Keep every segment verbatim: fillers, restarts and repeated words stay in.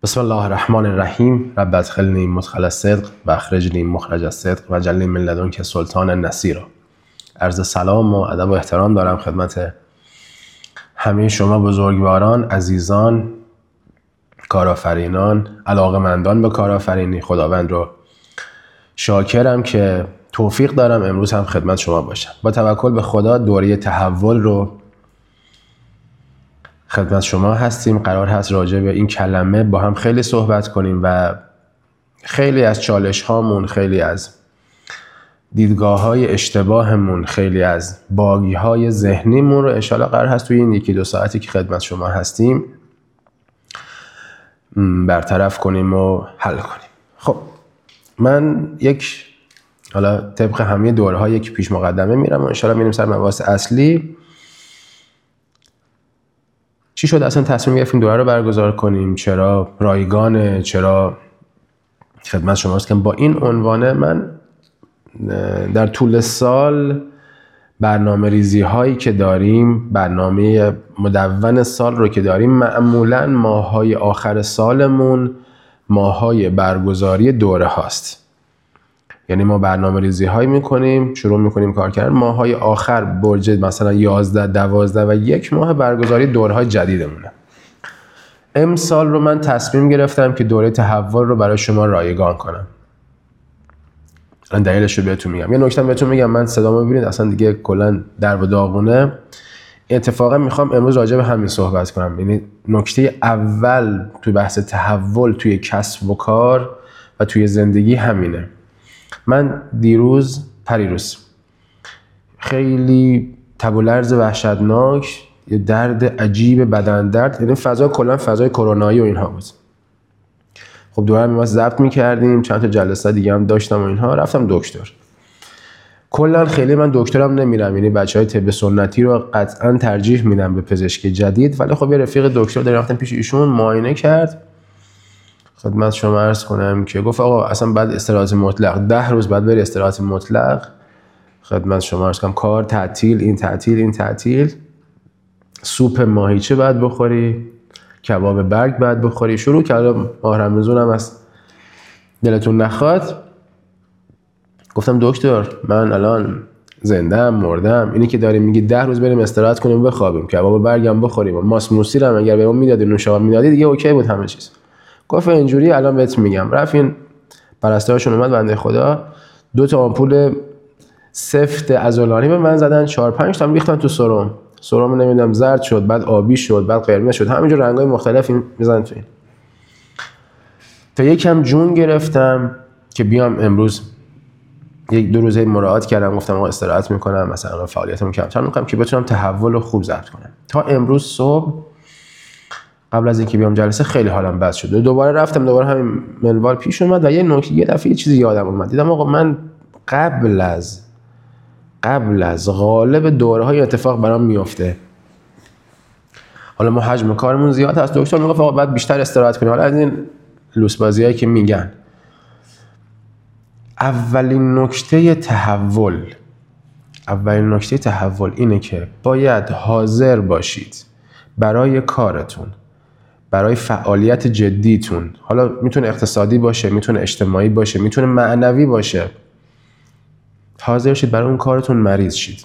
بسم الله الرحمن الرحیم. رب ادخلنی مدخل صدق و اخرجنی مخرج صدق و جلنی من لدنک سلطان نصیرا. عرض سلام و ادب و احترام دارم خدمت همه شما بزرگواران، عزیزان، کارآفرینان، علاقه‌مندان به کارآفرینی. خداوند رو شاکرم که توفیق دارم امروز هم خدمت شما باشم. با توکل به خدا دوره تحول رو خدمت شما هستیم. قرار هست راجع به این کلمه با هم خیلی صحبت کنیم و خیلی از چالش هامون، خیلی از دیدگاه های اشتباهمون، خیلی از باگی های ذهنیمون رو انشالله قرار هست توی این یکی دو ساعتی که خدمت شما هستیم برطرف کنیم و حل کنیم. خب من یک حالا طبق همه دوره ها یک پیش مقدمه میرم و انشالله میریم سر مباحث اصلی. چی شد اصلا تصمیم گرفتیم دوره رو برگزار کنیم؟ چرا رایگانه؟ چرا خدمت شما هست که با این عنوانه من در طول سال برنامه ریزی هایی که داریم، برنامه مدون سال رو که داریم، معمولاً ماهای آخر سالمون ماهای برگزاری دوره هاست. یعنی ما برنامه ریزی هایی میکنیم، شروع میکنیم کار کردن، ماهای آخر برج مثلا یازده، دوازده و یک ماه برگزاری دوره های جدیدمونه. امسال رو من تصمیم گرفتم که دوره تحول رو برای شما رایگان کنم. الان دلیلش رو بهتون میگم. یه نکته بهتون میگم، من صدامو ببینید اصلا دیگه کلا در و داغونه. اتفاقا میخوام امروز راجع به همین صحبت کنم. یعنی نکته اول توی بحث تحول توی کسب و کار و توی زندگی همینه. من دیروز پریروز خیلی تب و لرز وحشتناک، یه درد عجیب بدن درد، یعنی فضا کلا فضای کرونایی و اینها بود. خب دوره هم ضبط می‌کردیم، چند تا جلسه دیگه هم داشتم و اینها. رفتم دکتر. کلا خیلی من دکترم نمیرم، یعنی بچهای طب سنتی رو قطعا ترجیح میدم به پزشک جدید، ولی خب یه رفیق دکتر دارم، رفتم پیش ایشون، معاینه کرد. خدمت شما عرض کنم که گفت آقا اصلا بعد استراحت مطلق، ده روز بعد بری استراحت مطلق. خدمت شما عرض کنم کار تعطیل، این تعطیل، این تعطیل، سوپ ماهیچه بعد بخوری، کباب برگ بعد بخوری. شروع کردم ماه رمضان هم از دلتون نخواد. گفتم دکتر من الان زنده‌ام مردم، اینی که داری میگی ده روز بریم استراحت کنیم بخوابیم، کباب برگم بخوریم، ماست موسی رو اگر بهمون میدادی، نوشابه میدادی، دیگه اوکی بود همه چیز. گفت اینجوری الان بهت میگم. رفت این پرستارشون اومد، بنده خدا دو تا آمپول سفت عضلانی به من زدن، چهار پنج تا ریختن تو سرم. سرم نمیدونم زرد شد، بعد آبی شد، بعد قرمز شد، همینجور رنگای مختلف میزنن تو این. تا یکم جون گرفتم که بیام امروز یک دو روزه مراجعه کردم، گفتم آقا استراحت میکنم، مثلا فعالیتمو کمتر میکنم که بتونم تحول خوب ضبط کنم. تا امروز صبح قبل از اینکه بیام جلسه خیلی حالم بد شد. دوباره رفتم، دوباره همین منوال پیش اومد و یه نکته یه دفعه یه چیزی یادم اومد. دیدم آقا من قبل از قبل از غالب دوره‌های اتفاق برام میفته. حالا ما حجم کارمون زیاد هست، دکتر میگفت آقا بعد بیشتر استراحت کنیم. حالا از این لوس بازیایی که میگن، اولین نکته تحول اولین نکته تحول اینه که باید حاضر باشید برای کارتون، برای فعالیت جدیتون. حالا میتونه اقتصادی باشه، میتونه اجتماعی باشه، میتونه معنوی باشه. حاضر شید برای اون کارتون مریض شید.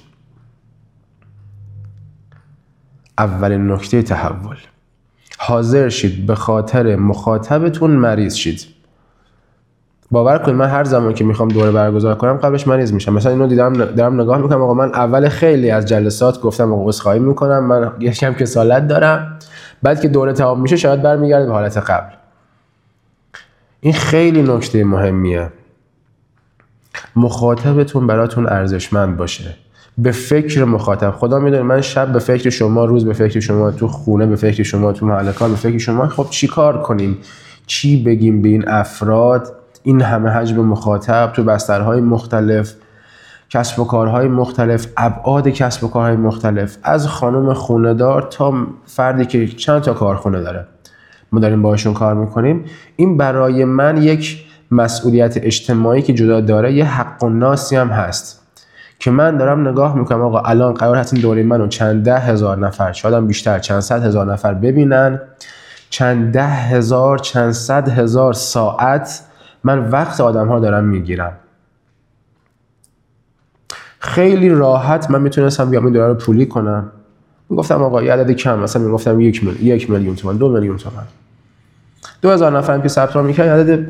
اولین نکته تحول، حاضر شید به خاطر مخاطبتون مریض شید. باور کنید من هر زمان که میخوام دوره برگزار کنم قبلش مریض میشم. مثلا اینو دیدم دارم نگاه میکنم، آقا من اول خیلی از جلسات گفتم آقا عذرخواهی میکنم، من یکم کسالت دارم، بعد که دوره تمام میشه شاید برمیگرده به حالت قبل. این خیلی نکته مهمیه. مخاطبتون براتون ارزشمند باشه. به فکر مخاطب. خدا میدونه من شب به فکر شما، روز به فکر شما، تو خونه به فکر شما، تو محل کار به فکر شما. خب چی کار کنیم؟ چی بگیم به این افراد؟ این همه حجم مخاطب تو بسترهای مختلف، کسب و کارهای مختلف، ابعاد کسب و کارهای مختلف، از خانم خونه‌دار تا فردی که چند تا کارخونه داره، ما داریم باهاشون کار میکنیم. این برای من یک مسئولیت اجتماعی که جدا داره، یه حق و ناسی هم هست که من دارم نگاه میکنم آقا الان قرار هست این دوره منو چند ده هزار نفر، شاید هم بیشتر، چند صد هزار نفر ببینن چند ده هزار چند صد هزار ساعت من وقت آدم ها دارم میگیرم. خیلی راحت من میتونستم بیام این دلار رو پولی کنم. میگفتم آقا یه عدد کم، مثلا میگفتم یک میلیون یک میلیون تومان، دو میلیون تومان. دو هزار نفر که ثبت نام میکرد عدد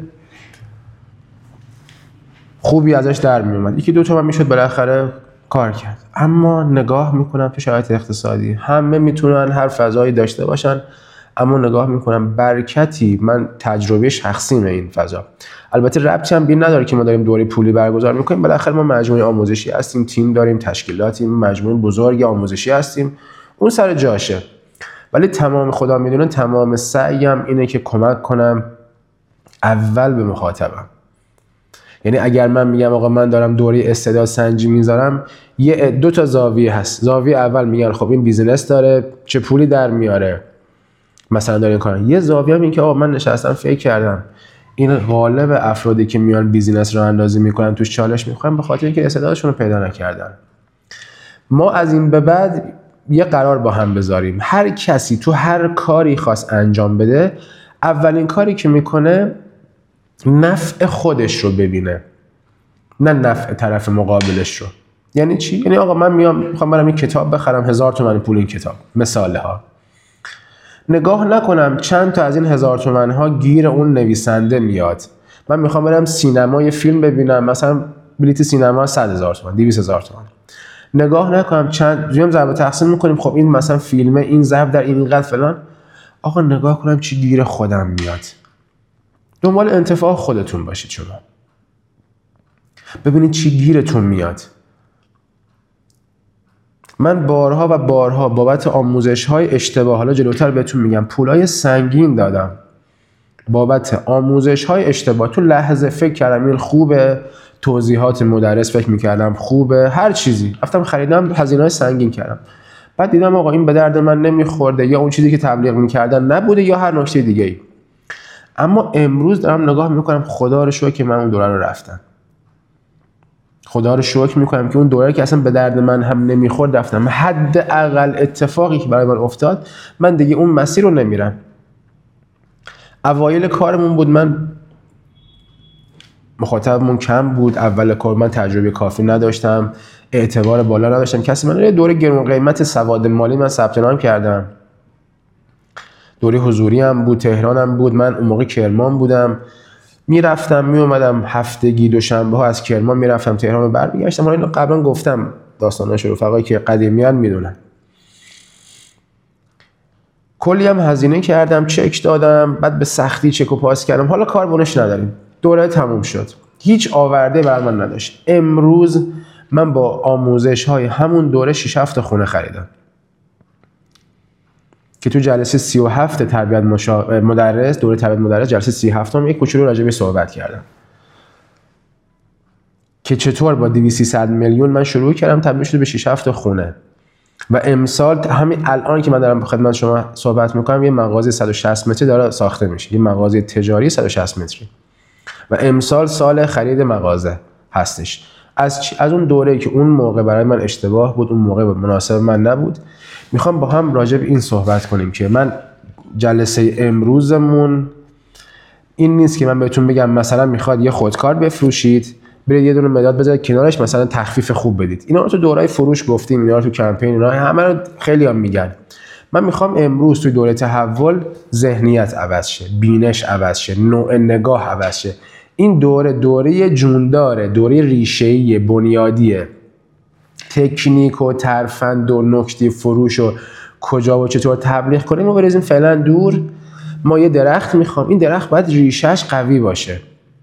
خوبی ازش در میومد. یکی دو تومان میشد بالاخره کار کرد. اما نگاه میکنم تو شرایط اقتصادی همه میتونن هر فضایی داشته باشن، اما نگاه میکنم برکتی، من تجربه شخصیمه این فضا، البته ربطی هم بین نداره که ما داریم دوره پولی برگزار میکنیم، بالاخره ما مجموعه آموزشی هستیم، تیم داریم، تشکیلاتیم، مجموعه بزرگ آموزشی هستیم، اون سر جاشه. ولی تمام خدا میدونه تمام سعیم اینه که کمک کنم اول به مخاطبم. یعنی اگر من میگم آقا من دارم دوره استعداد سنجی میذارم، یه دو تا زاویه هست. زاویه اول میگن خب این بیزینس داره، چه پولی در میاره، مثلا داره این کار. یه زاویه هم این که آقا من نشستم فکر کردم این غالب افرادی که میان بیزینس راه اندازی میکنن توش چالش میخورن به خاطر اینکه استعدادشون رو پیدا نکردن. ما از این به بعد یه قرار با هم بذاریم، هر کسی تو هر کاری خواست انجام بده، اولین کاری که میکنه نفع خودش رو ببینه، نه نفع طرف مقابلش رو. یعنی چی؟ یعنی آقا من میام میخوام برم این کتاب بخرم، هزار تومن پول این کتاب، مثاله ها. نگاه نکنم چند تا از این هزار تومن ها گیر اون نویسنده میاد. من میخوام برم سینما یه فیلم ببینم، مثلا بلیت سینما صد هزار تومن، دویست هزار تومن. نگاه نکنم چند جیم ضرب تقسیم میکنیم، خب این مثلا فیلمه این ضرب در این قدر فلان. آقا نگاه کنم چی گیر خودم میاد. دنبال انتفاع خودتون باشید شما. ببینید چی گیرتون میاد. من بارها و بارها بابت آموزش‌های اشتباه، حالا جلوتر بهتون میگم، پولای سنگین دادم بابت آموزش‌های اشتباه. تو لحظه فکر کردم این خوبه، توضیحات مدرس فکر میکردم خوبه، هر چیزی رفتم خریدم، هزینه‌های سنگین کردم. بعد دیدم آقا این به درد من نمیخورده، یا اون چیزی که تبلیغ میکردن نبوده، یا هر نکته دیگه‌ای. اما امروز دارم نگاه میکنم خدا رو شکر که من اون دوره رو رفتم. خدا رو شکر میکنم که اون دوره که اصلا به درد من هم نمیخورد رفتم. حداقل اتفاقی که برای من افتاد، من دیگه اون مسیر رو نمیرم. اوایل کارمون بود، من مخاطبمون کم بود، اول کار من تجربه کافی نداشتم، اعتبار بالا نداشتم، کسی من دوره گرون قیمت سواد مالی من ثبت نام کردم. دوره حضوری هم بود، تهران هم بود، من اون موقع کرمان بودم، میرفتم میومدم هفتگی دوشنبه ها از کرمان میرفتم تهران رو برمیگشتم. حالا اینو قبلا گفتم، داستاناش رفقایی که قدیمیان میدونن. کلی هم هزینه کردم، چک دادم، بعد به سختی چک و پاس کردم. حالا کاربونش نداریم، دوره تموم شد، هیچ آورده بر من نداشت. امروز من با آموزش های همون دوره شش هفت خونه خریدم که تو جلسه سی و هفت تربیت مشا... مدرس، دوره تربیت مدرس، جلسه سی و هفت هم یک کوچولو راجع به صحبت کردم که چطور با دویست سیصد میلیون من شروع کردم، تبدیل شده به شش هفت خونه. و امسال همین الان که من دارم خدمت شما صحبت میکنم، یه مغازه صد و شصت متری داره ساخته میشه، یه مغازه تجاری صد و شصت متری، و امسال سال خرید مغازه هستش. از از اون دوره که اون موقع برای من اشتباه بود، اون موقع مناسب من نبود، میخوام با هم راجع به این صحبت کنیم که من جلسه امروزمون این نیست که من بهتون بگم مثلا میخواد یه خودکار بفروشید، برید یه دونه مداد بذارید کنارش، مثلا تخفیف خوب بدید. اینا رو تو دورهای فروش گفتیم، اینا رو تو کمپین، اینا همه رو خیلی هم میگن. من میخوام امروز توی دوره تحول ذهنیت عوض شه، بینش عوض شه، نوع نگاه عوض شه. این دوره دوره جونداره، دوره ریشه‌ای بنیادیه. تکنیک و ترفند و نکته فروش و کجا و چطور تبلیغ کنیم ما بریزیم فعلا دور. ما یه درخت میخوام، این درخت باید ریشهش قوی باشه.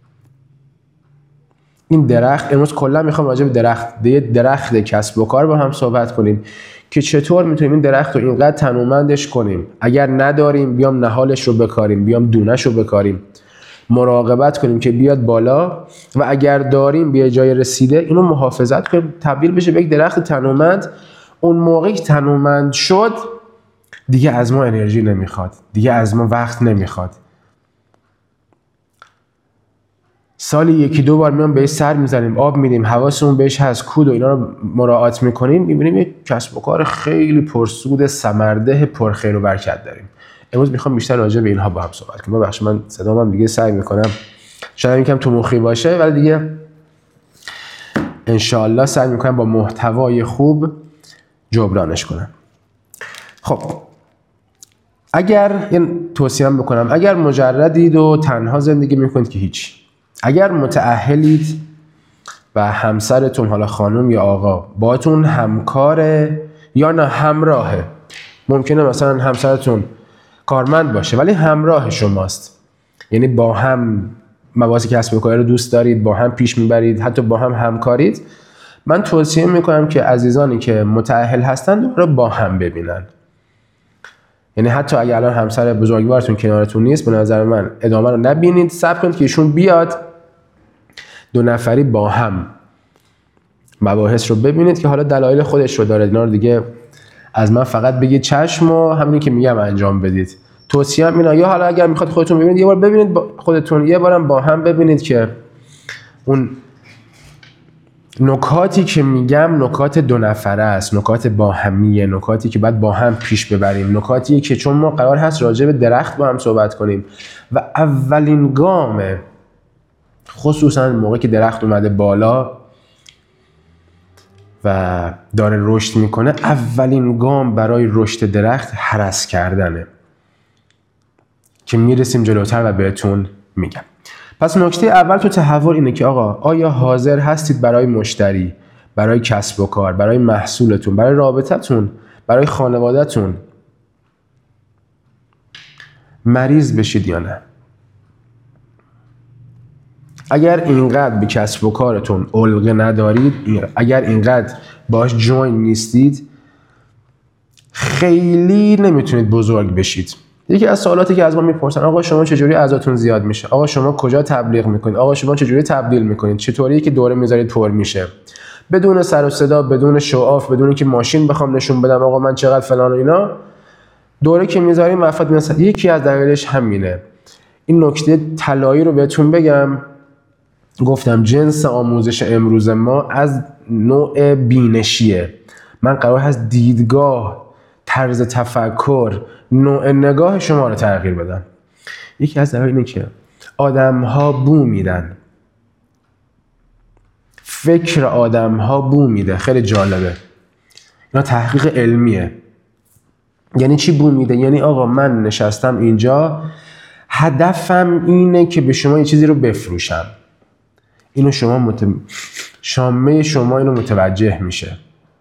این درخت امروز کلا میخوام راجع به درخت درخت کسب و کار با هم صحبت کنیم که چطور میتونیم این درخت رو اینقدر تنومندش کنیم، اگر نداریم بیام نهالش رو بکاریم، بیام دونش رو بکاریم، مراقبت کنیم که بیاد بالا، و اگر داریم به جای رسیده اینو محافظت کنیم، تبدیل بشه به یک درخت تنومند. اون موقعی که تنومند شد دیگه از ما انرژی نمیخواد، دیگه از ما وقت نمیخواد. سالی یکی دو بار میام بهش سر میزنیم، آب میدیم، حواسمون بهش هست، کود و اینا رو مراعات میکنیم، میبینیم یک کسب و کار خیلی پرسود، ثمرده، پرخیر و برکت داریم. امروز میخوام بیشتر راجع به اینها با هم صحبت کنم. ببخشید من صدام هم دیگه سعی میکنم شاید یکم تو مخی باشه، ولی دیگه انشالله سعی میکنم با محتوای خوب جبرانش کنم. خب اگر یه توصیه بکنم، اگر مجردید و تنها زندگی میکنید که هیچ، اگر متأهلید و همسرتون حالا خانم یا آقا باهاتون همکاره یا نه همراهه، ممکنه مثلا همسرتون کارمند باشه ولی همراه شماست، یعنی با هم مباحث کسب و کار رو دوست دارید، با هم پیش میبرید، حتی با هم همکارید، من توصیه میکنم که عزیزانی که متأهل هستن رو با هم ببینن. یعنی حتی اگر الان همسر بزرگوارتون کنارتون نیست، به نظر من ادامه رو نبینید، صبر کنید که ایشون بیاد، دو نفری با هم مباحث رو ببینید که حالا دلایل خودش رو داره. اینا رو دیگه از من فقط بگید چشم و همینی که میگم انجام بدید. توصیه‌ام اینه، یا حالا اگر میخواد خودتون ببینید یه بار ببینید با خودتون، یه بارم با هم ببینید که اون نکاتی که میگم نکات دو نفره است، نکات با همیه، نکاتی که باید با هم پیش ببریم، نکاتی که چون ما قرار هست راجع به درخت با هم صحبت کنیم و اولین گام، خصوصا موقعی که درخت اومده بالا و داره رشد میکنه، اولین گام برای رشد درخت هرس کردنه که میرسیم جلوتر و بهتون میگم. پس نکته اول تو تحول اینه که آقا آیا حاضر هستید برای مشتری، برای کسب و کار، برای محصولتون، برای رابطتون، برای خانوادهتون مریض بشید یا نه؟ اگر اینقدر به کسب و کارتون علقه ندارید، اگر اینقدر باش جوین نیستید، خیلی نمیتونید بزرگ بشید. یکی از سوالاتی که از ما میپرسن، آقا شما چجوری اعضاتون زیاد میشه؟ آقا شما کجا تبلیغ میکنید؟ آقا شما چجوری تبدیل میکنید؟ چطوریه که دوره میذارید پر میشه؟ بدون سر و صدا، بدون شوآف، بدون که ماشین بخوام نشون بدم آقا من چقدر فلان و اینا، دوره که میذاریم افراد میرسن. یکی از دلایلش همینه. این نکته طلایی رو بهتون بگم، گفتم جنس آموزش امروز ما از نوع بینشیه. من قرار هست دیدگاه، طرز تفکر، نوع نگاه شما رو تغییر بدم. یکی از دلایل اینه که آدم ها بو میدن، فکر آدم ها بو میده. خیلی جالبه، اینا تحقیق علمیه. یعنی چی بو میده؟ یعنی آقا من نشستم اینجا، هدفم اینه که به شما یه چیزی رو بفروشم، اینو شما مت... شامه شما اینو متوجه میشه.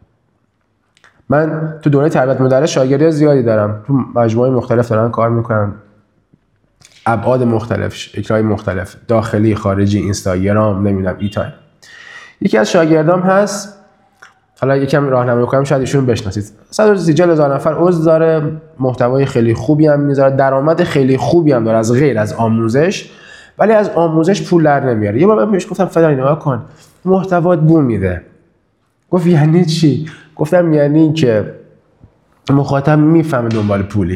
من تو دوره تربیت مدرس شاگردای زیادی دارم، تو مجموعه مختلف دارن کار میکنن، ابعاد مختلف، شکل‌های مختلف، داخلی، خارجی، اینستاگرام، نمیدونم ای تایم. یکی از شاگردام هست، حالا یکم راهنمایی کنم شاید ایشون بشناسید، صد و سی هزار نفر عضو داره، محتوای خیلی خوبی هم میذاره، درآمد خیلی خوبی هم داره از غیر از آموزش، ولی از آموزش پول در نمیاره. یه بار من بهش گفتم فلان نگاه کن، محتوات بو میده. گفت یعنی چی؟ گفتم یعنی که مخاطب میفهمه دنبال پولی.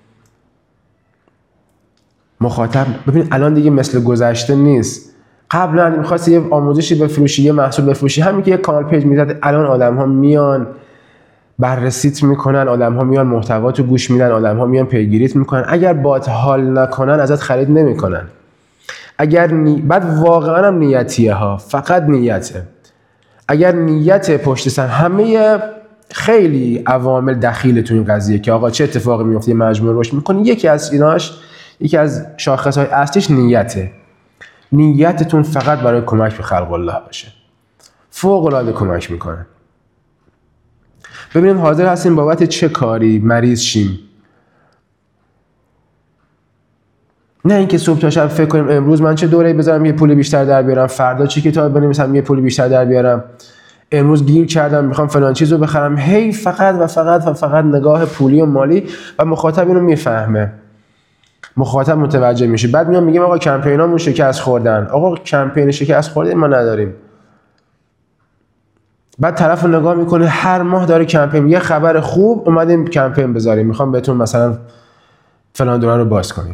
مخاطب ببین الان دیگه مثل گذشته نیست. قبلا می‌خواستی یه آموزشی بفروشی، یه محصول بفروشی، همین که یه کانال پیج میزد، الان آدم‌ها میان بررسیت میکنن، آدم‌ها میان محتواتو گوش میدن، آدم‌ها میان پیگیریت میکنن. اگر باهات حال نکنن ازت خرید نمیکنن. اگر نی... بعد واقعا هم نیتیه ها، فقط نیته. اگر نیت پشت سر همه خیلی عوامل دخیل تو این قضیه که آقا چه اتفاقی میفته مجموعه رشد میکنه، یکی از ایناش، یکی از شاخصهای اصلیش نیته. نیتتون فقط برای کمک به خلق الله باشه، فوق العاده کمک میکنه. ببینید حاضر هستیم بابت چه کاری مریض شیم؟ نه اینکه صبح تا شب فکر کنیم امروز من چه دوره‌ای بذارم یه پول بیشتر در بیارم، فردا چه کتاب بنویسم یه پول بیشتر در بیارم، امروز گیر کردم میخوام فلان چیزو بخرم. هی فقط و فقط و فقط نگاه پولی و مالی، و مخاطب اینو میفهمه، مخاطب متوجه میشه. بعد میام میگیم آقا کمپینامون شکست خوردن. آقا کمپین شکست خورده ما نداریم. بعد طرف نگاه میکنه هر ماه داره کمپین، یه خبر خوب اومدیم کمپین بذاریم، میخوام بهتون مثلا فلان دلار رو باز کنیم.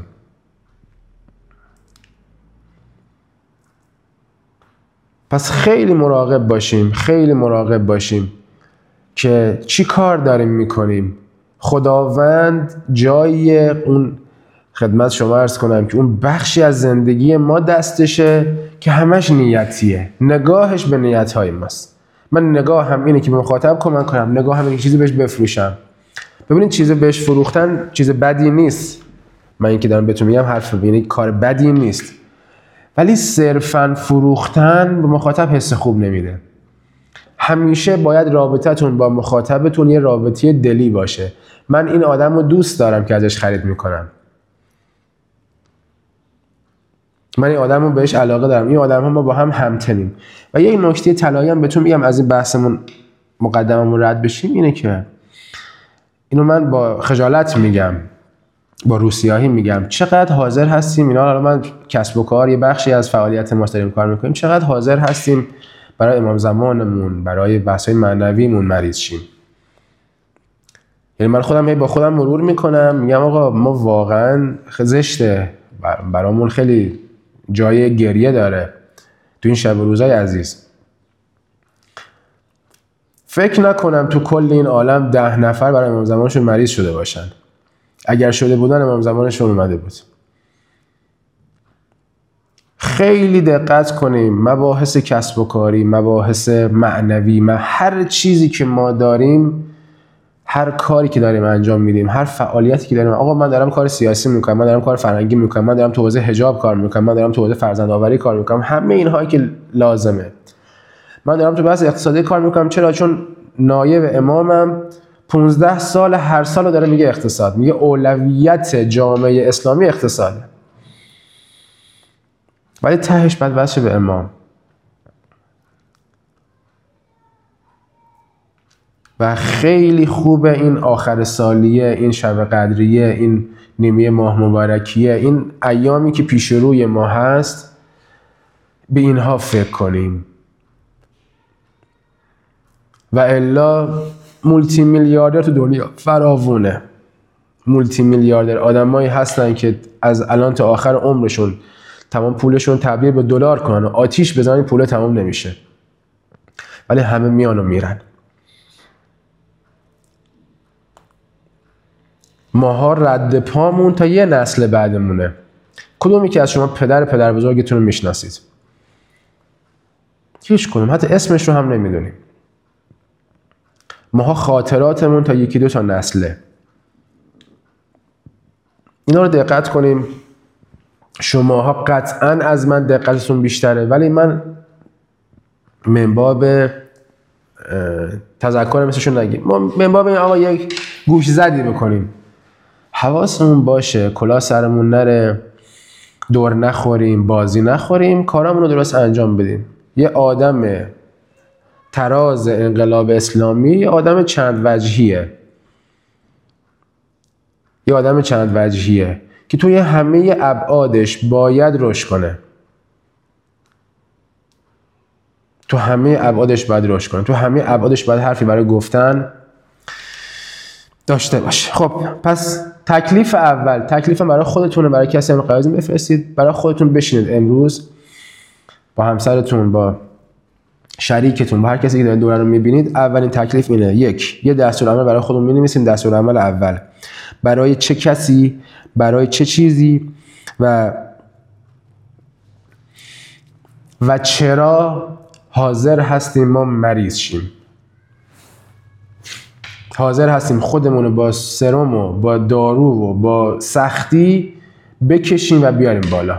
پس خیلی مراقب باشیم، خیلی مراقب باشیم که چی کار داریم میکنیم، خداوند جای اون خدمت شما عرض کنم که اون بخشی از زندگی ما دستشه که همش نیتیه، نگاهش به نیت‌های ماست. من نگاه هم اینه که به مخاطب کمک کنم، نگاه هم اینه که چیزی بهش بفروشم. ببینید چیزی بهش فروختن چیز بدی نیست، من این که دارم بهتون میگم حرف ببینید کار بدی نیست، ولی صرفاً فروختن به مخاطب حس خوب نمیده. همیشه باید رابطتون با مخاطبتون یه رابطه دلی باشه. من این آدم رو دوست دارم که ازش خرید میکنم، من این آدم رو بهش علاقه دارم، این آدم ها ما با هم همتنیم. و یه نکته طلایی هم بهتون میگم از این بحثمون مقدممون رد بشیم، اینه که اینو من با خجالت میگم، با روسیاهی میگم، چقدر حاضر هستیم اینا، حالا من کسب و کار یه بخشی از فعالیت ما داریم کار میکنیم، چقدر حاضر هستیم برای امام زمانمون، برای بحث‌های معنویمون مریض شیم. یعنی من خودم هی با خودم مرور میکنم، میگم آقا ما واقعا زشته، برامون خیلی جای گریه داره تو این شب و روزای عزیز. فکر نکنم تو کل این عالم ده نفر برای امام زمانشون مریض شده باشن. اگر شده بودن امام زمانشون اومده بود. خیلی دقت کنیم، مباحث کسب و کاری، مباحث معنوی، ما هر چیزی که ما داریم، هر کاری که داریم انجام میدیم، هر فعالیتی که داریم، آقا من دارم کار سیاسی میکنم، من دارم کار فرهنگی میکنم، من دارم تو حوزه حجاب کار میکنم، من دارم تو حوزه فرزندآوری کار میکنم، همه اینهایی که لازمه. من دارم تو بحث اقتصادی کار میکنم، چرا؟ چون نایب امامم پانزده سال هر سال داره میگه اقتصاد، میگه اولویت جامعه اسلامی اقتصاده، ولی تهش بعد واسه به امام. و خیلی خوبه این آخر سالیه، این شب قدریه، این نیمه ماه مبارکیه، این ایامی که پیش روی ما هست، به اینها فکر کنیم. و الا مولتی میلیاردر تو دنیا فراوونه، مولتی میلیاردر آدمایی هستن که از الان تا آخر عمرشون تمام پولشون تبدیل به دلار کنن و آتیش بزنن، پول تمام نمیشه، ولی همه میان و میرن. ماها رد پامون تا یه نسل بعدمونه. کدومی که از شما پدر پدر بزرگتون رو میشناسید؟ هیچ کدوم، حتی اسمش رو هم نمیدونیم. ماها خاطراتمون تا یکی دو تا نسله. اینا رو دقت کنیم. شماها قطعاً از من دقتتون بیشتره، ولی من من باب تذکر مثلشون نگیم، ما من باب این آقا یک گوش زدی بکنیم، حواسمون باشه، کلاه سرمون نره، دور نخوریم، بازی نخوریم، کارامون رو درست انجام بدیم. یه آدم تراز انقلاب اسلامی یه آدم چند وجهیه، یه آدم چند وجهیه که توی همه ابعادش باید رشد کنه، تو همه ابعادش باید رشد کنه، تو همه ابعادش باید حرفی برای گفتن داشته باشه. خب پس تکلیف اول، تکلیف برای خودتونه، برای کسی هم قرض بفرستید، برای خودتون بشینید امروز با همسرتون، با شریکتون، با هر کسی که دارید دوره رو میبینید، اولین تکلیف اینه، یک، یه دستورالعمل برای خودمون می‌نویسیم. دستورالعمل اول برای چه کسی، برای چه چیزی و و چرا حاضر هستیم ما مریض شیم، حاضر هستیم خودمون رو با سرم و با دارو و با سختی بکشیم و بیاریم بالا.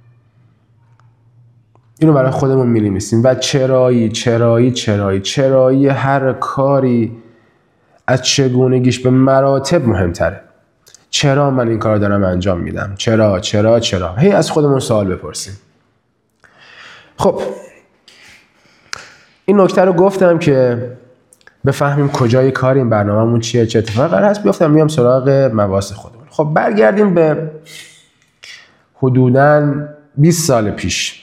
اینو برای خودمون می‌نویسیم. و چرایی چرایی چرایی چرایی هر کاری از چگونگیش به مراتب مهمتره. چرا من این کار دارم انجام میدم؟ چرا چرا چرا هی از خودمون سوال بپرسیم. خب این نکته رو گفتم که بفهمیم کجای کاریم، برنامه‌مون چیه، چه اتفاقی قرار هست بیفته. میام سراغ مباحث خودمون. خب برگردیم به حدوداً بیست سال پیش.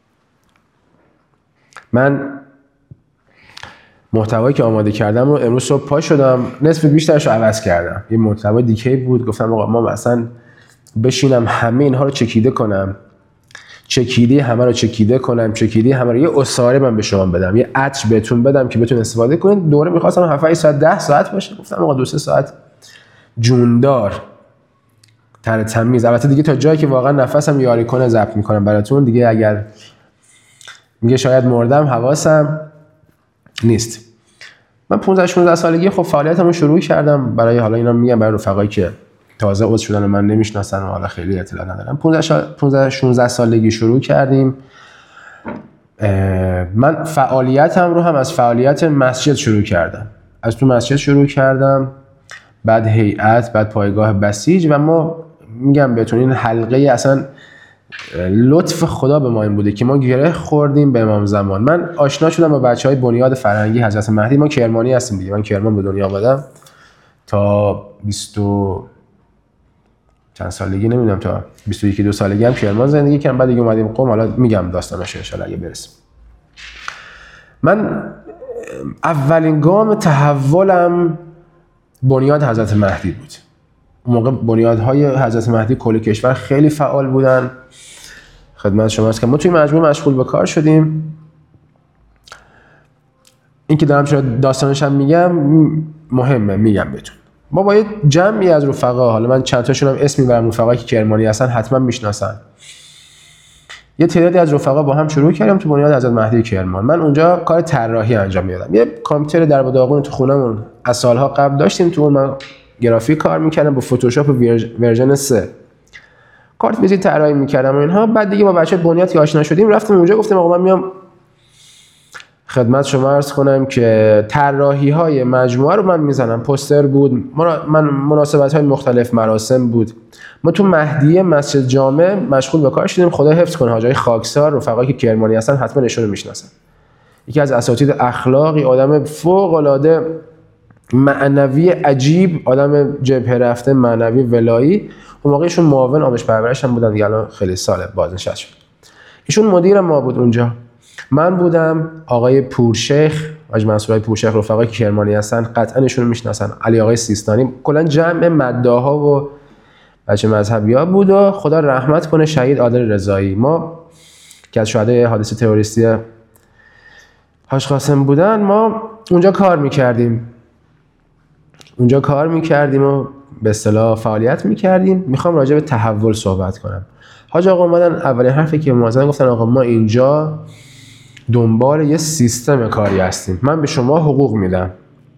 من محتوایی که آماده کردم رو امروز صبح پا شدم، نصف بیشترش رو عوض کردم. یه محتوا دیگه بود، گفتم آقا ما مثلا بشینم همه اینها رو چکیده کنم، چکیدی همه رو چکیده کنم، چکیدی همه رو یه اساره من به شما بدم، یه عطر بهتون بدم که بتون استفاده کنید. دوره می‌خواستم هفت ساعت ده ساعت باشه، گفتم آقا دو سه ساعت جوندار، تر تمیز. البته دیگه تا جایی که واقعا نفسم یاری کنه ضبط میکنم براتون دیگه. اگر میگه شاید مردم حواسم نیست. من پانزده شانزده سالگی خب فعالیتمو شروع کردم. برای حالا اینا میگم برای رفقایی که تازه عضو شدن و من نمیشناسن و حالا خیلی اطلاع ندارم. پانزده شانزده سالگی شروع کردیم. من فعالیتم رو هم از فعالیت مسجد شروع کردم. از تو مسجد شروع کردم، بعد هیئت، بعد پایگاه بسیج. و ما میگم بهتون این حلقه اصلا لطف خدا به ما این بوده که ما گره خوردیم به امام زمان. من آشنا شدم با بچهای بنیاد فرهنگی حضرت مهدی. ما کرمانی هستیم دیگه. من کرمان به دنیا آمدم تا بیست چند سالگی، نمیدونم تا بیست و یک دو سالگی هم کرمان زندگی کردم. بعد دیگه اومدیم قم. حالا میگم داستانش ان شاء الله اگه برسیم. من اولین گام تحولم بنیاد حضرت مهدی بود. اون موقع بنیادهای حضرت مهدی کل کشور خیلی فعال بودن. خدمت شما است که ما توی مجموعه مشغول به کار شدیم. این که دارم چرا داستانش هم میگم مهمه، میگم بهتون. ما با یه جمعی از رفقا، حالا من چند تاشون هم اسم میبرم، رفقایی که کرمانی هستن حتما میشناسن، یه تعدادی از رفقا با هم شروع کردیم تو بنیاد حضرت مهدی کرمان. من اونجا کار طراحی انجام میدادم. یه کامپیوتر در و داغون تو خونمون از سالها قبل داشتیم. تو اون من گرافیک کار میکردم با فتوشاپ ورژن سه. کارت ویزیت طراحی میکردم و اینها. بعد دیگه با بچه بنیاد که آشنا شدیم رفتیم اونجا، گفتم آقا من میام خدمت شما عرض کنم که طراحی های مجموعه رو من میزنم. پوستر بود، من مناسبت های مختلف، مراسم بود. ما تو مهدیه مسجد جامع مشغول به کار شدیم. خدا حفظ کنه حاجی خاکسار، رفقایی که کرمانی هستن حتما ایشونو میشناسن. یکی از اساتید اخلاقی، آدم فوق العاده معنوی عجیب، آدم جبهه رفته، معنوی ولایی. اون موقع ایشون معاون آموزش پرورش هم بودن دیگه، الان خیلی ساله بازنشسته شد. ایشون مدیر ما بود اونجا. من بودم، آقای پورشیخ، حاج منصور پورشیخ، رفقای کرمانی هستن قطعا ایشون رو میشناسن، علی آقای سیستانی، کلا جمع مداها و بچه مذهبی‌ها بود. و خدا رحمت کنه شهید عادل رضایی، ما که از شهدای حادثه تروریستی حاج قاسم بودن، ما اونجا کار میکردیم. اونجا کار میکردیم و به اصطلاح فعالیت میکردیم. میخوام راجع به تحول صحبت کنم. حاج آقا اومدن اولین حرفی که ما زدن گفتن آقا ما اینجا دنبال یه سیستم کاری هستیم. من به شما حقوق میدم.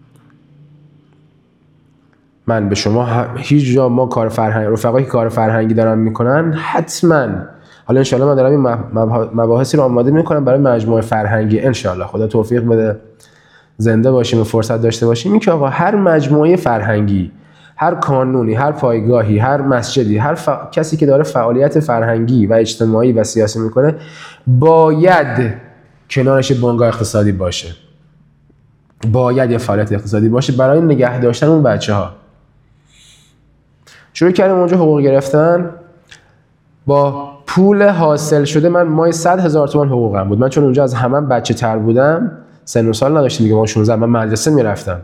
من به شما هیچ جا ما کار فرهنگی، رفقایی که کار فرهنگی دارن میکنن حتما، حالا انشالله من دارم این مباحثی رو آماده میکنم برای مجموعه فرهنگی انشالله، خدا توفیق بده زنده باشیم و فرصت داشته باشیم. این که آقا هر مجموعه فرهنگی، هر کانونی، هر پایگاهی، هر مسجدی، هر ف... کسی که داره فعالیت فرهنگی و اجتماعی و سیاسی میکنه باید کنارش بنگاه اقتصادی باشه. باید یه فعالیت اقتصادی باشه برای نگه داشتن اون بچه ها. شروع کردیم اونجا حقوق گرفتن. با پول حاصل شده من مای صد هزار تومان حقوقم بود. من چون اونجا از همه بچه تر بودم، سن و سال نداشتیم دیگه، ما شانزده، من مدرسه میرفتم.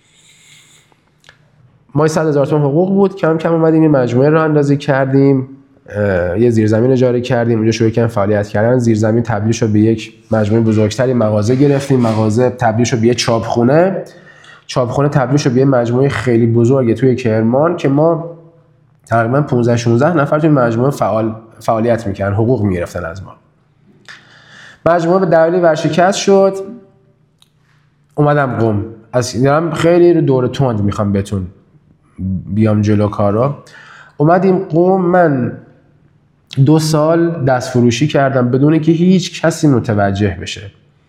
مای صد هزار تومان حقوق بود. کم کم اومدیم یه مجموعه راه اندازی کردیم، یه زیرزمین اجاره کردیم، اونجا شروع کردیم فعالیت کردن. زیرزمین تبدیل شد به یک مجموعه بزرگتری، مغازه گرفتیم، مغازه تبدیل شد به یک چاپخونه، چاپخونه تبدیل شد به یک مجموعه خیلی بزرگی توی کرمان که ما تقریبا پانزده شانزده نفر توی مجموعه فعال فعالیت میکردن، حقوق میگرفتن از ما. مجموعه به دلیل ورشکست شد. اومدم قم. از دارم خیلی رو دور تند میخوام بهتون بیام جلو کارا. اومدیم قم. من دو سال دست فروشی کردم بدون اینکه هیچ کسی متوجه بشه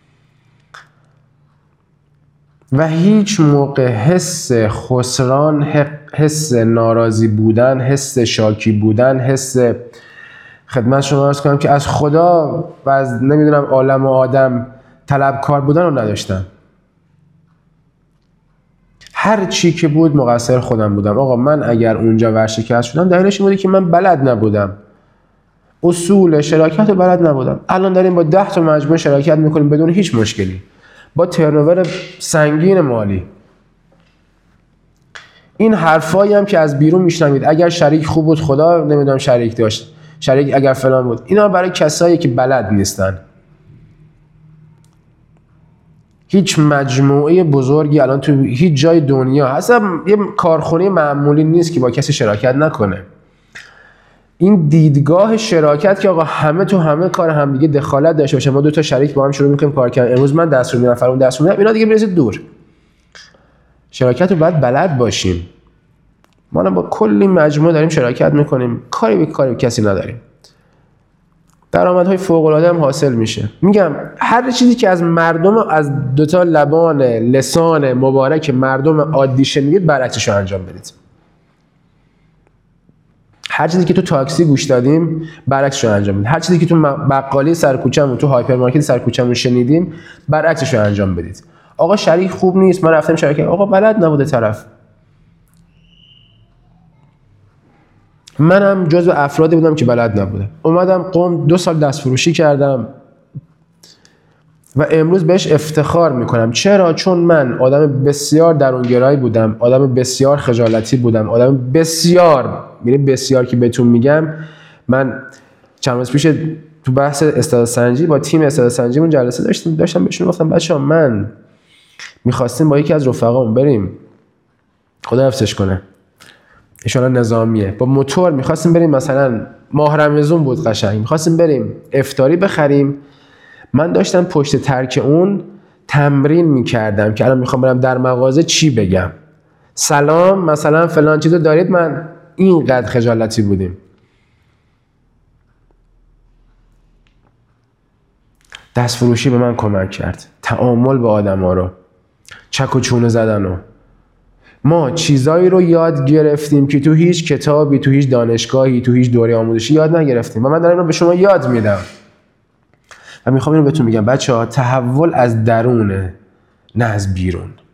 و هیچ موقع حس خسران، حس ناراضی بودن، حس شاکی بودن، حس خدمت شما عرض کنم که از خدا و از نمیدونم عالم و آدم طلبکار بودن رو نداشتم. هر چی که بود مقصر خودم بودم. آقا من اگر اونجا ورشکست شدم دلیلش این بوده که من بلد نبودم، اصول شراکت رو بلد نبودم. الان داریم با ده تا مجموعه شراکت میکنیم بدون هیچ مشکلی، با ترنوور سنگین مالی. این حرفایی هم که از بیرون میشنوید اگر شریک خوب بود خدا نمیدونم شریک داشت، شریک اگر فلان بود، اینا برای کسایی که بلد نیستن. هیچ مجموعه بزرگی الان تو هیچ جای دنیا اصلا یه کارخونه معمولی نیست که با کسی شراکت نکنه. این دیدگاه شراکت که آقا همه تو همه کار همدیگه دخالت داشته باشه، ما دو تا شریک با هم شروع می‌کنیم کار کردن، امروز من دستور میدم فردا دستور میدم، اینا دیگه بریزید دور. شراکت رو باید بلد باشیم. ما الان با کلی مجموعه داریم شراکت میکنیم، کاری به کاری به کسی نداریم، درآمدهای فوق‌العاده هم حاصل میشه. میگم هر چیزی که از مردم، از دوتا لبان لسان مبارک مردم عادی شنیدید برعکسش رو انجام بدید. هر چیزی که تو تاکسی گوش دادیم برعکسش رو انجام بدید. هر چیزی که تو بقالی سرکوچه‌مون، تو هایپرمارکت سرکوچه‌مون شنیدیم برعکسش رو انجام بدید. آقا شریک خوب نیست، من رفتم شریک، آقا بلد نبوده طرف. منم جزو افرادی بودم که بلد نبودم، اومدم قم دو سال دست فروشی کردم و امروز بهش افتخار میکنم. چرا؟ چون من آدم بسیار درونگرایی بودم، آدم بسیار خجالتی بودم، آدم بسیار، یعنی بسیار که بهتون میگم، من چند روز پیش تو بحث استعداد سنجی با تیم استعداد سنجیمون جلسه داشتیم، داشتم بهشون گفتم بچه‌ها من میخواستیم با یکی از رفقامون بریم، خدا حفظش کنه، ان نظامیه، با موتور میخواستیم بریم، مثلا ماه رمضان بود قشنگ، میخواستیم بریم افطاری بخریم. من داشتم پشت ترک اون تمرین میکردم که الان میخوام برم در مغازه چی بگم، سلام مثلا فلان چیزو دارید. من اینقدر خجالتی بودیم. دست فروشی به من کمک کرد، تعامل با آدما رو، چک و چونه زدن رو. ما چیزایی رو یاد گرفتیم که تو هیچ کتابی، تو هیچ دانشگاهی، تو هیچ دوره آموزشی یاد نگرفتیم و من دارم اینو به شما یاد میدم و میخوام اینو بهتون میگم بچه‌ها، تحول از درونه نه از بیرون.